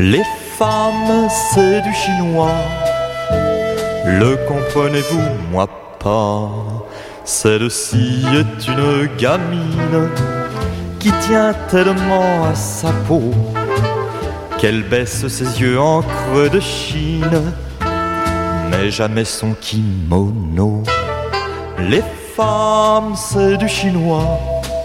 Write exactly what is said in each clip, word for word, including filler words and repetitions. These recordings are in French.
Les femmes, c'est du chinois. Le comprenez-vous, moi pas. Celle-ci est une gamine qui tient tellement à sa peau qu'elle baisse ses yeux en creux de Chine, mais jamais son kimono. Les femmes, c'est du chinois.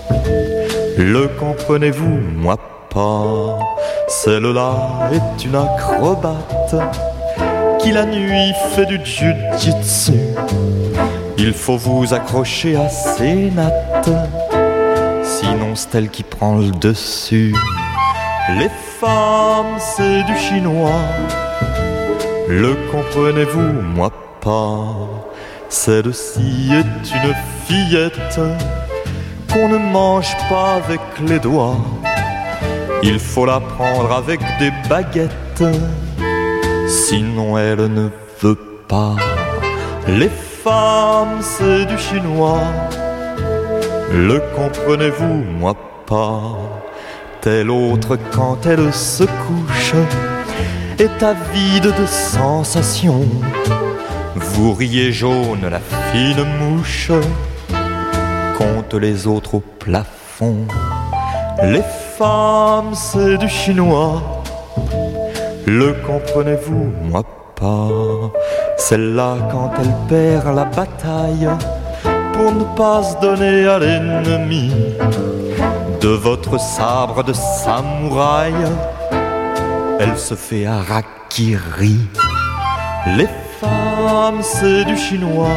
Le comprenez-vous, moi pas. Celle-là est une acrobate qui la nuit fait du jiu-jitsu. Il faut vous accrocher à ses nattes, sinon c'est elle qui prend le dessus. Les femmes, c'est du chinois. Le comprenez-vous, moi pas. Celle-ci est une fillette qu'on ne mange pas avec les doigts. Il faut la prendre avec des baguettes, sinon elle ne veut pas. Les femmes, c'est du chinois. Le comprenez-vous, moi pas. Telle autre quand elle se couche est avide de sensations. Vous riez jaune, la fine mouche compte les autres au plafond. Les femmes, c'est du chinois. Le comprenez-vous, moi pas. Celle-là, quand elle perd la bataille pour ne pas se donner à l'ennemi, de votre sabre de samouraï, elle se fait harakiri. Les femmes, c'est du chinois.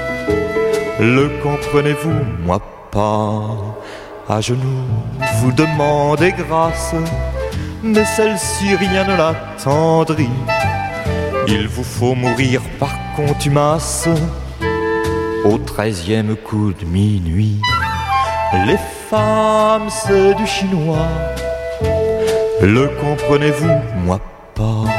Le comprenez-vous, moi pas. À genoux, vous demandez grâce, mais celle-ci rien ne l'attendrit. Il vous faut mourir par contumace au treizième coup de minuit. Les femmes, c'est du chinois. Le comprenez-vous, moi pas.